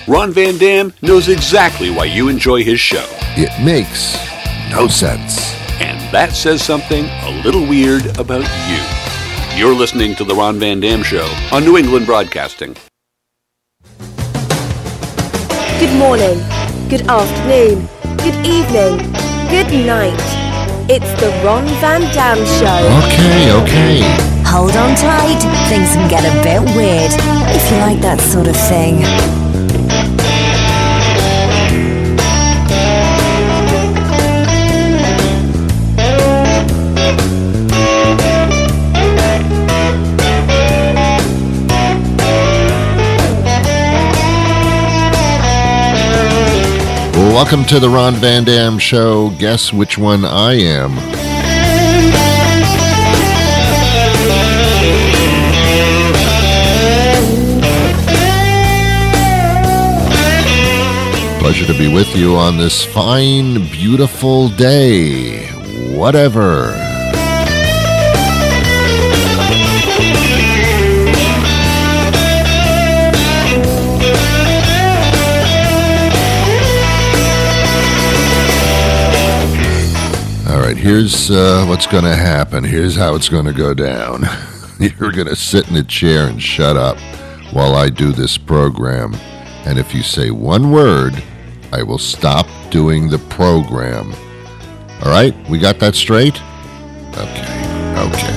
Ron Van Dam knows exactly why you enjoy his show. It makes no sense. And that says something a little weird about you. You're listening to The Ron Van Dam Show on New England Broadcasting. Good morning, good afternoon, good evening, good night. It's the Ron Van Dam Show. Okay. Hold on tight, things can get a bit weird, if you like that sort of thing. Welcome to the Ron Van Dam Show. Guess which one I am. Pleasure to be with you on this fine, beautiful day. Whatever. Here's what's going to happen. Here's how it's going to go down. You're going to sit in a chair and shut up while I do this program. And if you say one word, I will stop doing the program. All right? We got that straight? Okay.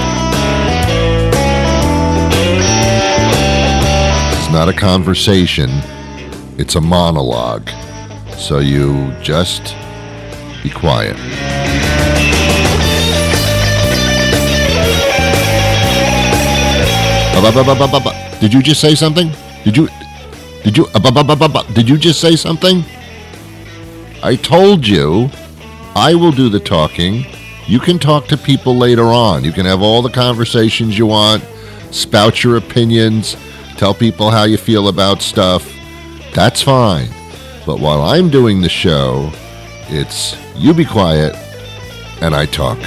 It's not a conversation. It's a monologue. So you just be quiet. Did you just say something? Did you just say something? I told you I will do the talking. You can talk to people later on. You can have all the conversations you want, spout your opinions, tell people how you feel about stuff. That's fine. But while I'm doing the show, it's you be quiet and I talk.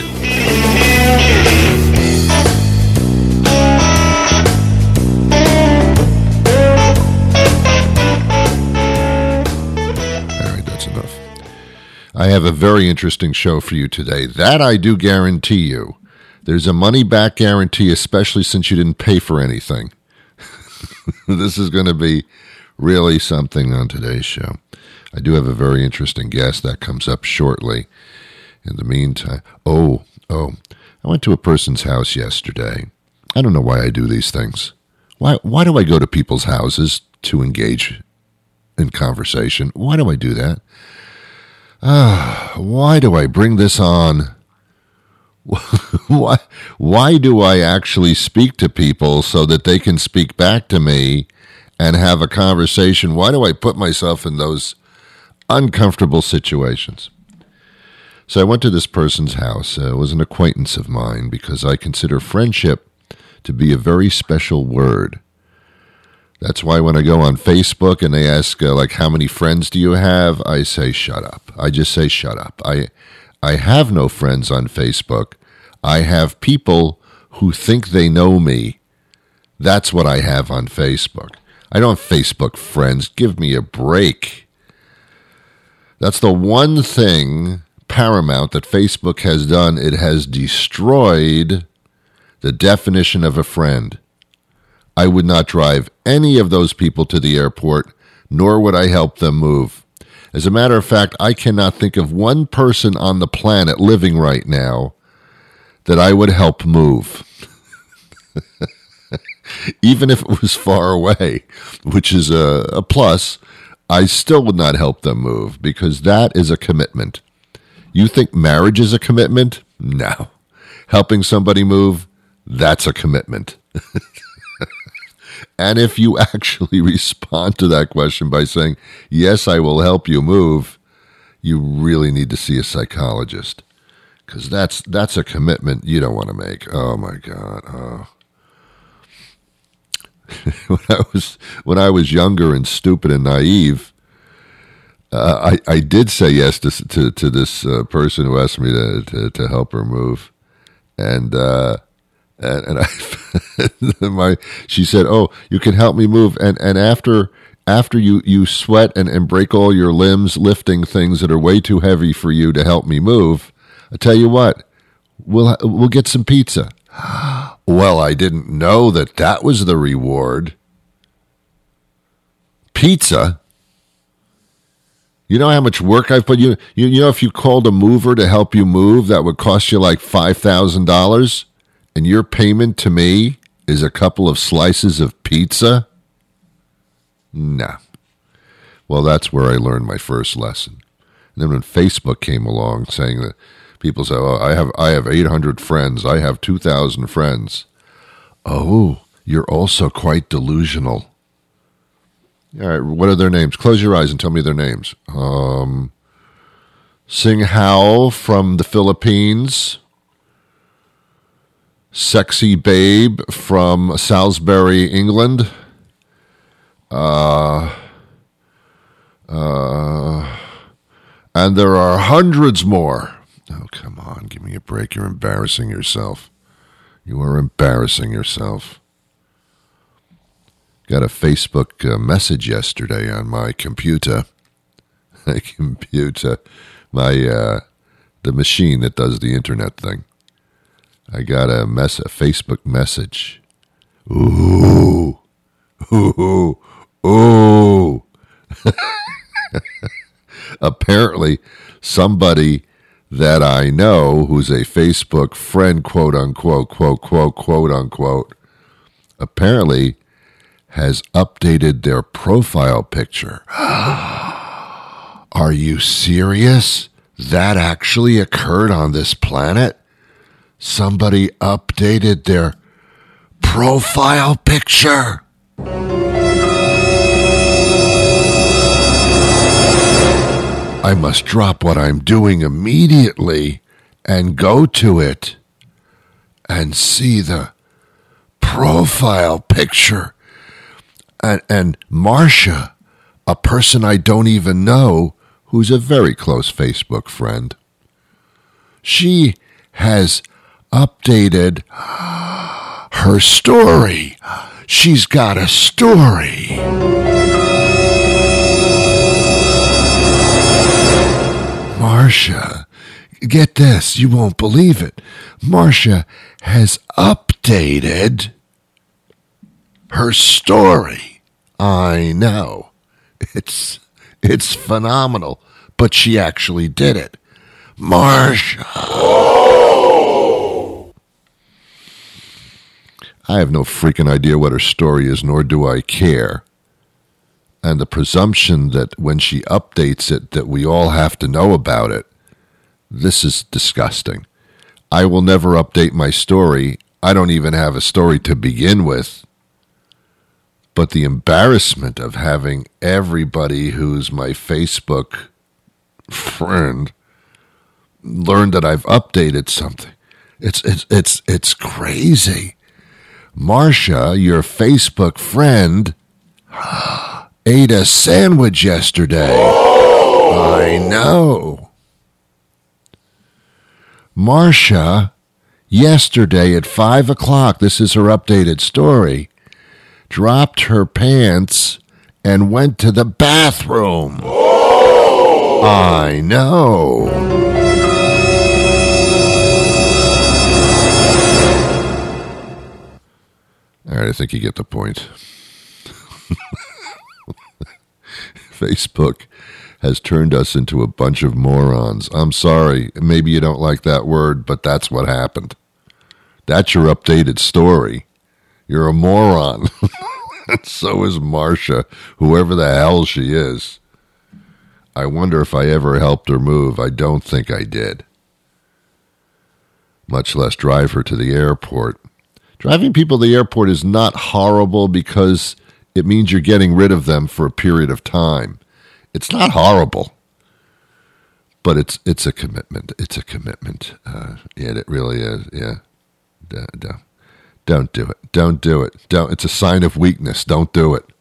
I have a very interesting show for you today. That I do guarantee you. There's a money-back guarantee, especially since you didn't pay for anything. This is going to be really something on today's show. I do have a very interesting guest that comes up shortly. In the meantime, I went to a person's house yesterday. I don't know why I do these things. Why do I go to people's houses to engage in conversation? Why do I do that? Why do I bring this on? Why do I actually speak to people so that they can speak back to me and have a conversation? Why do I put myself in those uncomfortable situations? So I went to this person's house. It was an acquaintance of mine because I consider friendship to be a very special word. That's why when I go on Facebook and they ask, how many friends do you have? I say, shut up. I just say, shut up. I have no friends on Facebook. I have people who think they know me. That's what I have on Facebook. I don't have Facebook friends. Give me a break. That's the one thing paramount that Facebook has done. It has destroyed the definition of a friend. I would not drive any of those people to the airport, nor would I help them move. As a matter of fact, I cannot think of one person on the planet living right now that I would help move. Even if it was far away, which is a plus, I still would not help them move because that is a commitment. You think marriage is a commitment? No. Helping somebody move? That's a commitment. And if you actually respond to that question by saying, yes, I will help you move, you really need to see a psychologist because that's a commitment you don't want to make. Oh, my God. Oh. When I was younger and stupid and naive, I did say yes to this person who asked me to help her move. And she said, "Oh, you can help me move." And after after you sweat and break all your limbs lifting things that are way too heavy for you to help me move, I tell you what, we'll get some pizza. Well, I didn't know that was the reward. Pizza? You know how much work I've put you know if you called a mover to help you move, that would cost you like $5,000, and your payment to me is a couple of slices of pizza? Nah. Well, that's where I learned my first lesson. And then when Facebook came along saying that people say, "Oh, I have 800 friends. I have 2,000 friends." Oh, you're also quite delusional. All right, what are their names? Close your eyes and tell me their names. Sing Hao from the Philippines. Sexy Babe from Salisbury, England. And there are hundreds more. Oh, come on, give me a break. You're embarrassing yourself. You are embarrassing yourself. Got a Facebook message yesterday on my computer. The machine that does the internet thing. I got a Facebook message. Ooh. Apparently, somebody that I know who's a Facebook friend, quote unquote, quote unquote, apparently has updated their profile picture. Are you serious? That actually occurred on this planet? Somebody updated their profile picture. I must drop what I'm doing immediately and go to it and see the profile picture. And Marcia, a person I don't even know, who's a very close Facebook friend, she has updated her story. She's got a story. Marcia, get this, you won't believe it. Marcia has updated her story. I know. It's phenomenal, but she actually did it. Marcia. I have no freaking idea what her story is, nor do I care. And the presumption that when she updates it that we all have to know about it, this is disgusting. I will never update my story. I don't even have a story to begin with. But the embarrassment of having everybody who's my Facebook friend learn that I've updated something. It's crazy. Marcia, your Facebook friend, ate a sandwich yesterday. Oh. I know. Marcia, yesterday at 5 o'clock, this is her updated story, dropped her pants and went to the bathroom. Oh. I know. All right, I think you get the point. Facebook has turned us into a bunch of morons. I'm sorry. Maybe you don't like that word, but that's what happened. That's your updated story. You're a moron. And so is Marcia, whoever the hell she is. I wonder if I ever helped her move. I don't think I did. Much less drive her to the airport. Driving people to the airport is not horrible because it means you're getting rid of them for a period of time. It's not horrible, but it's a commitment. It's a commitment. Yeah, it really is. Yeah, don't do it. Don't do it. Don't. It's a sign of weakness. Don't do it.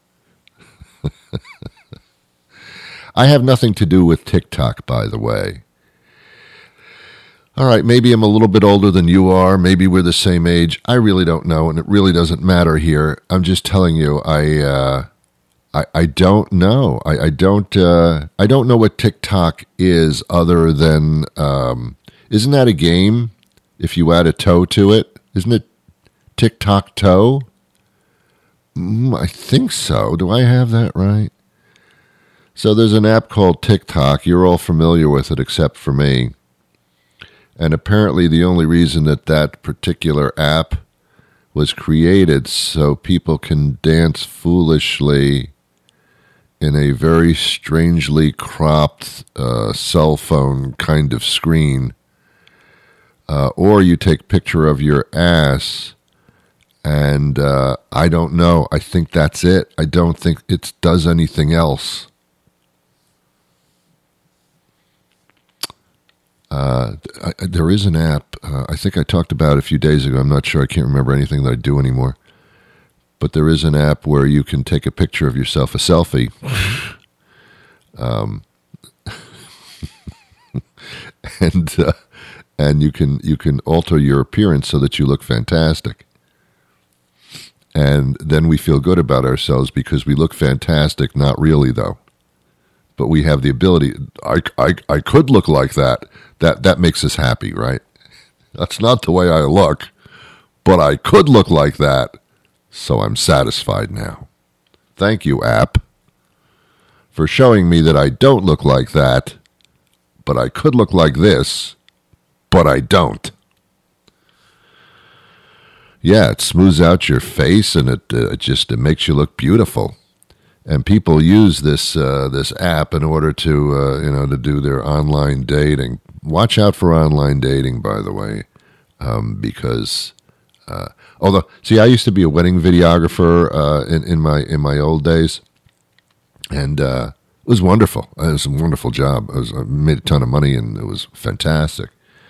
I have nothing to do with TikTok, by the way. All right, maybe I'm a little bit older than you are. Maybe we're the same age. I really don't know, and it really doesn't matter here. I'm just telling you, I don't know. I don't know what TikTok is other than isn't that a game? If you add a toe to it, isn't it Tic-Tac-Toe? I think so. Do I have that right? So there's an app called TikTok. You're all familiar with it except for me. And apparently the only reason that particular app was created so people can dance foolishly in a very strangely cropped cell phone kind of screen. Or you take a picture of your ass, and I don't know. I think that's it. I don't think it does anything else. There is an app. I think I talked about it a few days ago. I'm not sure. I can't remember anything that I do anymore. But there is an app where you can take a picture of yourself, a selfie. And you can alter your appearance so that you look fantastic. And then we feel good about ourselves because we look fantastic, not really though. But we have the ability, I could look like that. That makes us happy, right? That's not the way I look, but I could look like that, so I'm satisfied now. Thank you, app, for showing me that I don't look like that, but I could look like this, but I don't. Yeah, it smooths out your face, and it makes you look beautiful. And people use this app in order to to do their online dating. Watch out for online dating, by the way, because although I used to be a wedding videographer in my old days, and it was wonderful. It was a wonderful job. I made a ton of money, and it was fantastic.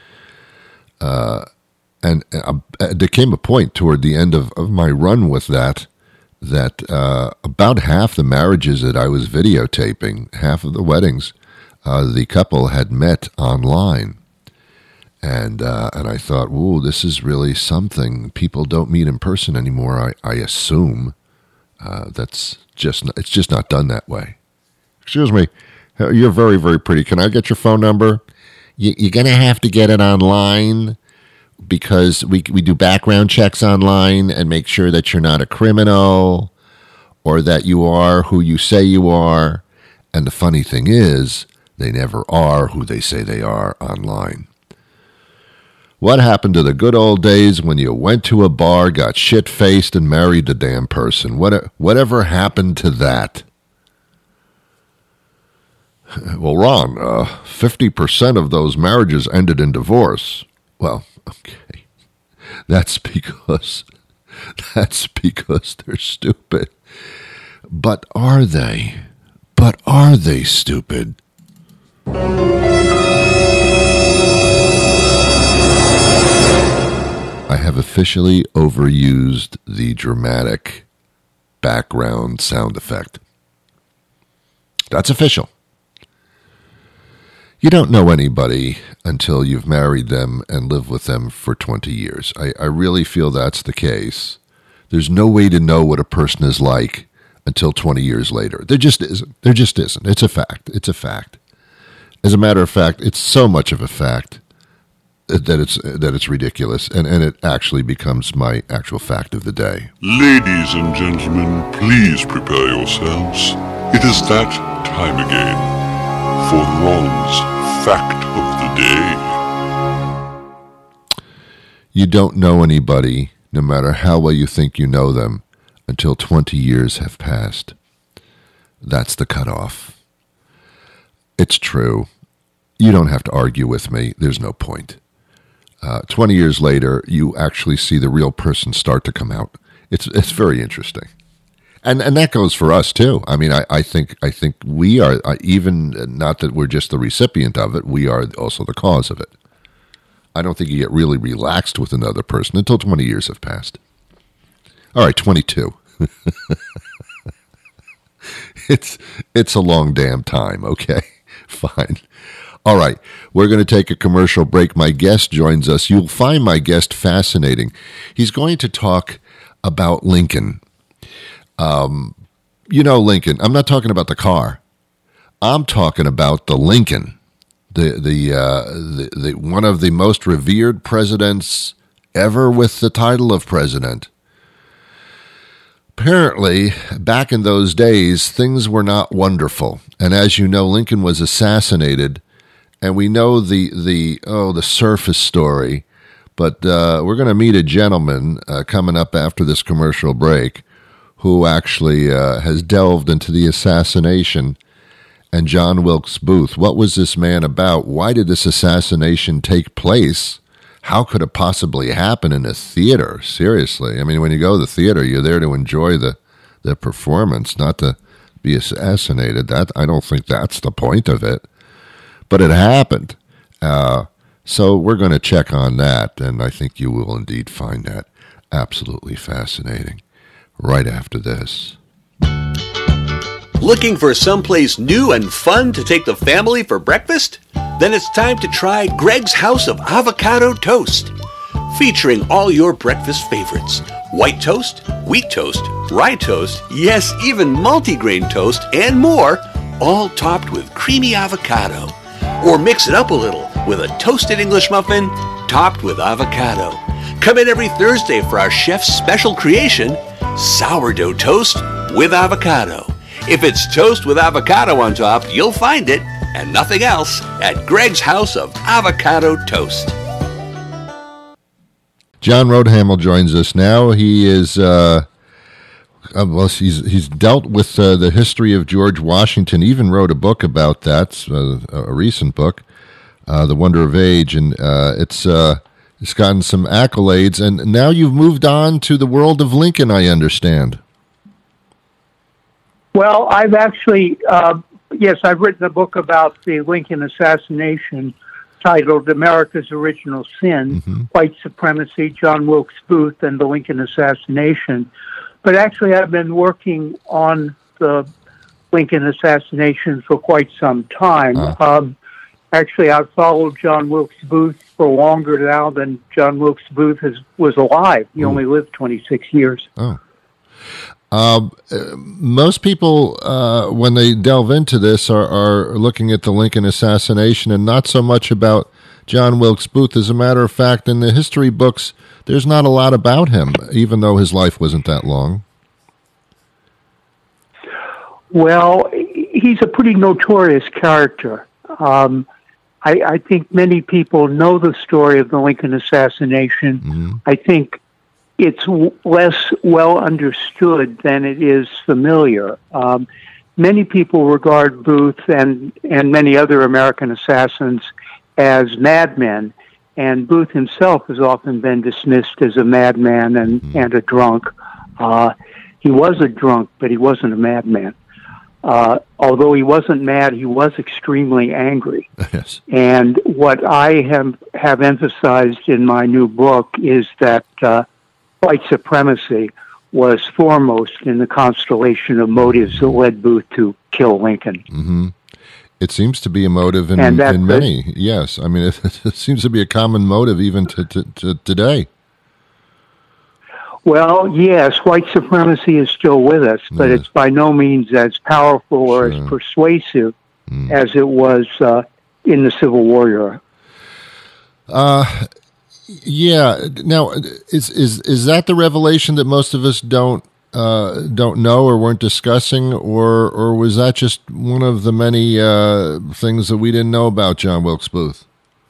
And there came a point toward the end of my run with that about half the marriages that I was videotaping, half of the weddings, the couple had met online. And I thought, ooh, this is really something. People don't meet in person anymore, I assume. It's just not done that way. Excuse me, you're very, very pretty. Can I get your phone number? You're going to have to get it online, because we do background checks online and make sure that you're not a criminal or that you are who you say you are. And the funny thing is, they never are who they say they are online. What happened to the good old days when you went to a bar, got shit-faced, and married the damn person? Whatever happened to that? Well, Ron, 50% of those marriages ended in divorce. Well, okay, that's because they're stupid. But are they? But are they stupid? I have officially overused the dramatic background sound effect. That's official. You don't know anybody until you've married them and lived with them for 20 years. I really feel that's the case. There's no way to know what a person is like until 20 years later. There just isn't. There just isn't. It's a fact. It's a fact. As a matter of fact, it's so much of a fact that it's ridiculous, and it actually becomes my actual fact of the day. Ladies and gentlemen, please prepare yourselves. It is that time again for Ron's Fact of the Day. You don't know anybody, no matter how well you think you know them, until 20 years have passed. That's the cutoff. It's true. You don't have to argue with me. There's no point. 20 years later, you actually see the real person start to come out. It's very interesting. And that goes for us too. I mean, I think we are, even not that we're just the recipient of it, we are also the cause of it. I don't think you get really relaxed with another person until 20 years have passed. All right, 22. It's a long damn time, okay? Fine. All right, we're going to take a commercial break. My guest joins us. You'll find my guest fascinating. He's going to talk about Lincoln. You know, Lincoln. I'm not talking about the car. I'm talking about the Lincoln, the one of the most revered presidents ever with the title of president. Apparently, back in those days, things were not wonderful. And as you know, Lincoln was assassinated, and we know the surface story. But we're going to meet a gentleman coming up after this commercial break who actually has delved into the assassination and John Wilkes Booth. What was this man about? Why did this assassination take place? How could it possibly happen in a theater? Seriously. I mean, when you go to the theater, you're there to enjoy the performance, not to be assassinated. That I don't think that's the point of it. But it happened. So we're going to check on that, and I think you will indeed find that absolutely fascinating right after this. Looking for someplace new and fun to take the family for breakfast? Then it's time to try Greg's House of Avocado Toast. Featuring all your breakfast favorites. White toast, wheat toast, rye toast, yes, even multigrain toast, and more, all topped with creamy avocado. Or mix it up a little with a toasted English muffin topped with avocado. Come in every Thursday for our chef's special creation, sourdough toast with avocado. If it's toast with avocado on top, you'll find it, and nothing else, at Greg's House of Avocado Toast. John Roadhamel joins us now. He is, he's dealt with the history of George Washington, even wrote a book about that, a recent book, The Wonder of Age, and it's gotten some accolades, and now you've moved on to the world of Lincoln, I understand. Well, I've actually, I've written a book about the Lincoln assassination titled America's Original Sin, White Supremacy, John Wilkes Booth, and the Lincoln Assassination. But actually, I've been working on the Lincoln assassination for quite some time. Actually, I've followed John Wilkes Booth for longer now than John Wilkes Booth was alive. He only lived 26 years. Most people, when they delve into this, are looking at the Lincoln assassination and not so much about John Wilkes Booth. As a matter of fact, in the history books, there's not a lot about him, even though his life wasn't that long. Well, he's a pretty notorious character. I think many people know the story of the Lincoln assassination. I think it's less well understood than it is familiar. Many people regard Booth and many other American assassins as madmen, and Booth himself has often been dismissed as a madman and a drunk. He was a drunk, but he wasn't a madman. Although he wasn't mad, he was extremely angry. Yes. And what I have emphasized in my new book is that white supremacy was foremost in the constellation of motives that led Booth to kill Lincoln. It seems to be a motive in many. Yes, I mean, it seems to be a common motive even to today. Well, yes, white supremacy is still with us, but it's by no means as powerful or as persuasive as it was in the Civil War era. Yeah. Now, is that the revelation that most of us don't know or weren't discussing, or was that just one of the many things that we didn't know about John Wilkes Booth?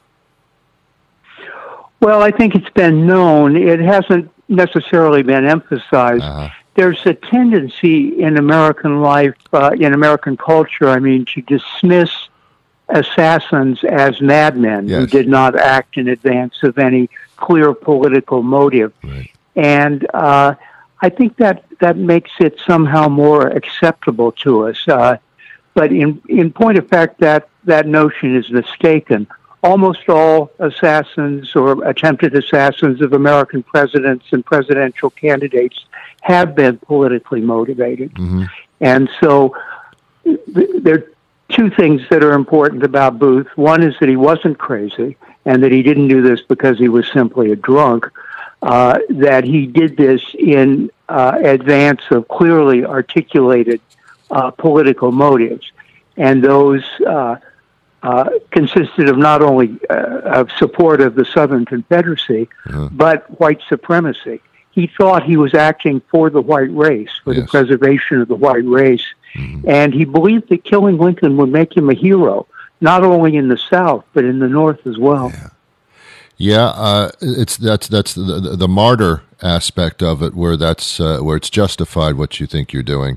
Well, I think it's been known. It hasn't necessarily been emphasized. There's a tendency in American life, in American culture, to dismiss assassins as madmen who did not act in advance of any clear political motive. Right. And I think that makes it somehow more acceptable to us. But in point of fact, that notion is mistaken. Almost all assassins or attempted assassins of American presidents and presidential candidates have been politically motivated. And so there are two things that are important about Booth. One is that he wasn't crazy and that he didn't do this because he was simply a drunk. that he did this in advance of clearly articulated political motives. And those consisted of not only of support of the Southern Confederacy, but white supremacy. He thought he was acting for the white race, for the preservation of the white race. And he believed that killing Lincoln would make him a hero, not only in the South, but in the North as well. That's the martyr aspect of it, where where it's justified what you think you're doing.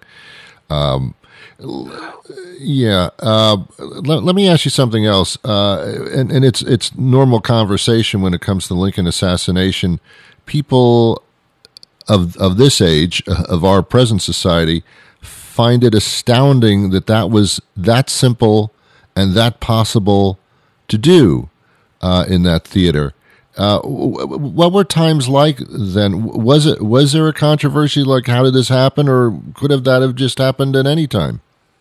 Let me ask you something else, and it's normal conversation when it comes to the Lincoln assassination. People of this age, of our present society, find it astounding that was that simple and that possible to do in that theater. What were times like then? Was there a controversy like how did this happen, or could that have just happened at any time?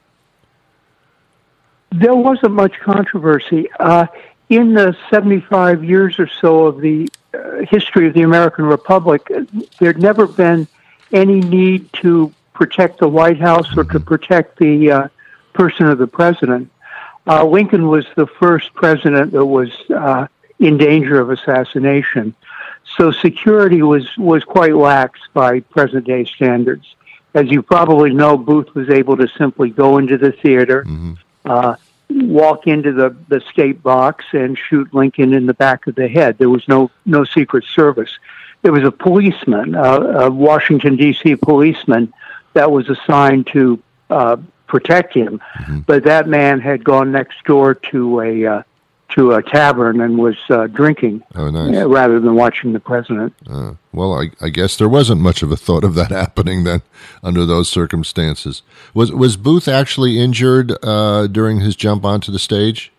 There wasn't much controversy. In the 75 years or so of the history of the American Republic, there'd never been any need to protect the White House or to protect the person of the president. Lincoln was the first president that was in danger of assassination. So security was quite lax by present-day standards. As you probably know, Booth was able to simply go into the theater, walk into the state box, and shoot Lincoln in the back of the head. There was no Secret Service. There was a policeman, a Washington, D.C. policeman, that was assigned to protect him, but that man had gone next door to a tavern and was drinking rather than watching the president. Well, I guess there wasn't much of a thought of that happening then under those circumstances. Was Booth actually injured during his jump onto the stage?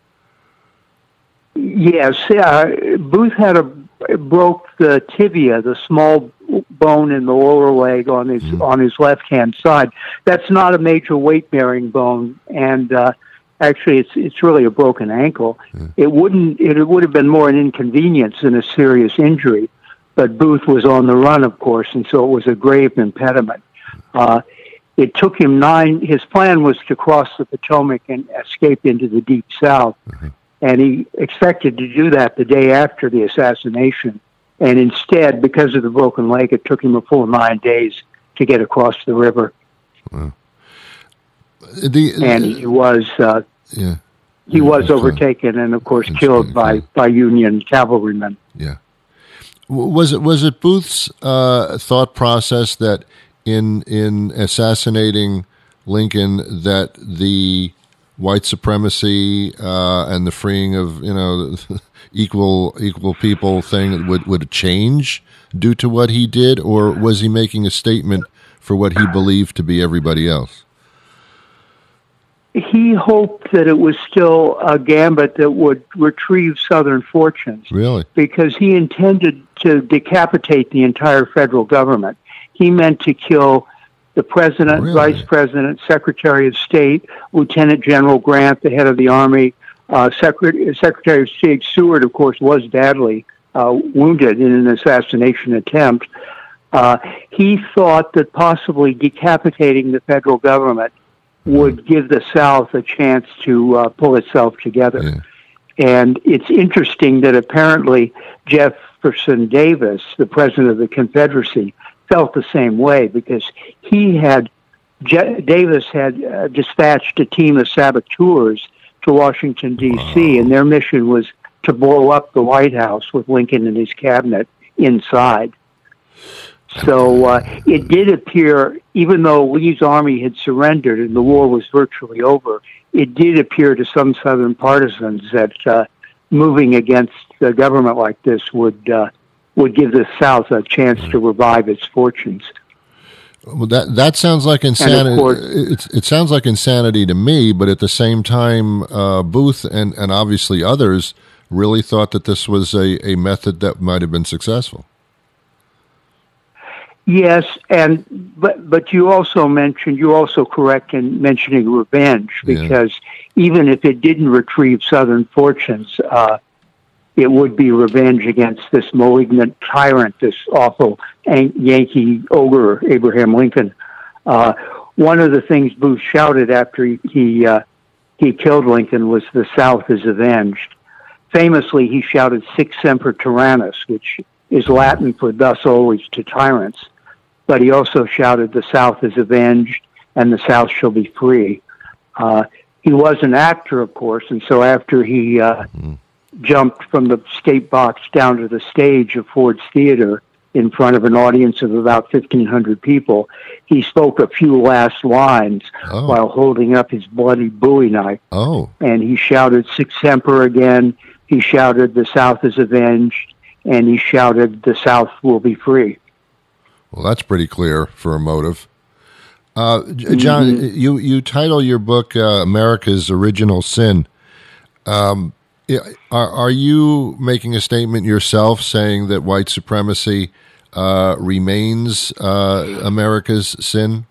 Yes. Booth broke the tibia, the small bone in the lower leg on his left-hand side. That's not a major weight-bearing bone, and actually, it's really a broken ankle. It would have been more an inconvenience than a serious injury, but Booth was on the run, of course, and so it was a grave impediment. It took him his plan was to cross the Potomac and escape into the Deep South, and he expected to do that the day after the assassination, and instead, because of the broken leg, it took him a full 9 days to get across the river. And he was overtaken and, of course, killed by Union cavalrymen. Yeah. Was it Booth's thought process that in assassinating Lincoln, that the white supremacy and the freeing of equal people thing would change due to what he did, or was he making a statement for what he believed to be everybody else? He hoped that it was still a gambit that would retrieve Southern fortunes. Really? Because he intended to decapitate the entire federal government. He meant to kill the president, vice president, secretary of state, Lieutenant General Grant, the head of the Army, Secretary of State Seward, of course, was badly wounded in an assassination attempt. He thought that possibly decapitating the federal government would give the South a chance to pull itself together. Yeah. And it's interesting that apparently Jefferson Davis, the president of the Confederacy, felt the same way, because Davis had dispatched a team of saboteurs to Washington, D.C., and their mission was to blow up the White House with Lincoln and his cabinet inside. So it did appear, even though Lee's army had surrendered and the war was virtually over, it did appear to some Southern partisans that moving against the government like this would give the South a chance to revive its fortunes. Well, that sounds like insanity. It sounds like insanity to me, but at the same time, Booth and obviously others really thought that this was a method that might have been successful. Yes, but you're also correct in mentioning revenge, because even if it didn't retrieve Southern fortunes, it would be revenge against this malignant tyrant, this awful Yankee ogre, Abraham Lincoln. One of the things Booth shouted after he killed Lincoln was, "The South is avenged." Famously, he shouted "Sic semper tyrannis," which is Latin for "thus always to tyrants." But he also shouted, "The South is avenged, and the South shall be free." He was an actor, of course, and so after he jumped from the skate box down to the stage of Ford's Theater in front of an audience of about 1,500 people, he spoke a few last lines while holding up his bloody Bowie knife. And he shouted "Sic semper" again. He shouted, "The South is avenged," and he shouted, "The South will be free." Well, that's pretty clear for a motive. John, you title your book America's Original Sin. Are you making a statement yourself saying that white supremacy remains America's sin?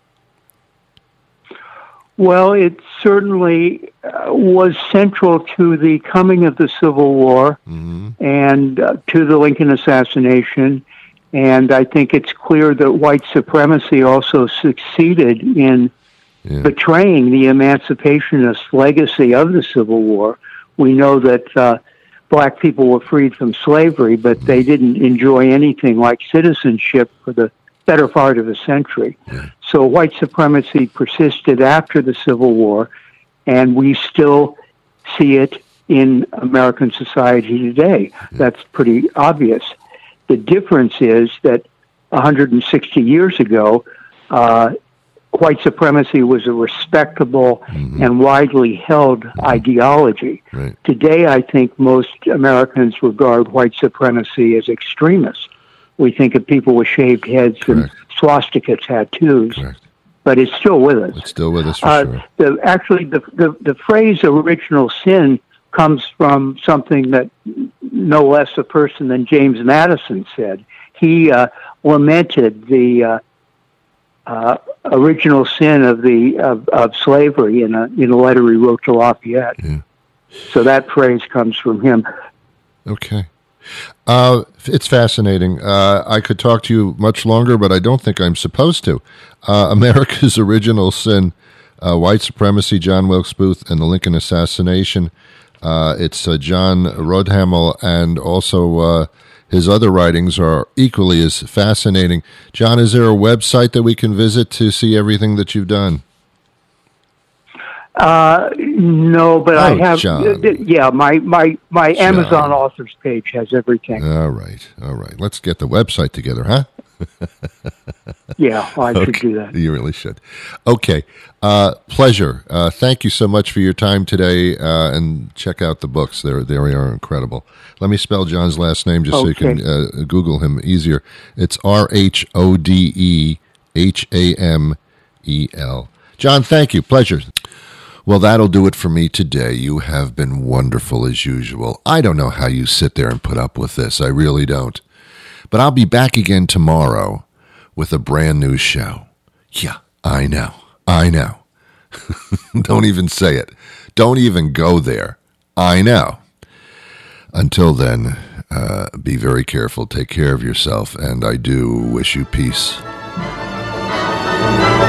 Well, it certainly was central to the coming of the Civil War and to the Lincoln assassination. And I think it's clear that white supremacy also succeeded in betraying the emancipationist legacy of the Civil War. We know that black people were freed from slavery, but they didn't enjoy anything like citizenship for the better part of a century. So white supremacy persisted after the Civil War, and we still see it in American society today. That's pretty obvious. The difference is that 160 years ago, white supremacy was a respectable and widely held ideology. Today, I think most Americans regard white supremacy as extremist. We think of people with shaved heads and swastika tattoos, but it's still with us. It's still with us, for sure. Actually, the phrase "original sin" comes from something that no less a person than James Madison said. He lamented the original sin of slavery in a letter he wrote to Lafayette. So that phrase comes from him. Okay. It's fascinating. I could talk to you much longer, but I don't think I'm supposed to. America's Original Sin, White Supremacy, John Wilkes Booth, and the Lincoln Assassination. It's John Rodhamel, and also his other writings are equally as fascinating. John, is there a website that we can visit to see everything that you've done? No, but I have. John. My Amazon authors page has everything. All right. Let's get the website together, huh? Yeah, I should do that. You really should. Okay. Pleasure. Thank you so much for your time today, and check out the books. They are incredible. Let me spell John's last name just so you can Google him easier. It's RHODEHAMEL. John, thank you. Pleasure. Well, that'll do it for me today. You have been wonderful as usual. I don't know how you sit there and put up with this. I really don't. But I'll be back again tomorrow with a brand new show. Yeah, I know. Don't even say it. Don't even go there. I know. Until then, be very careful. Take care of yourself. And I do wish you peace.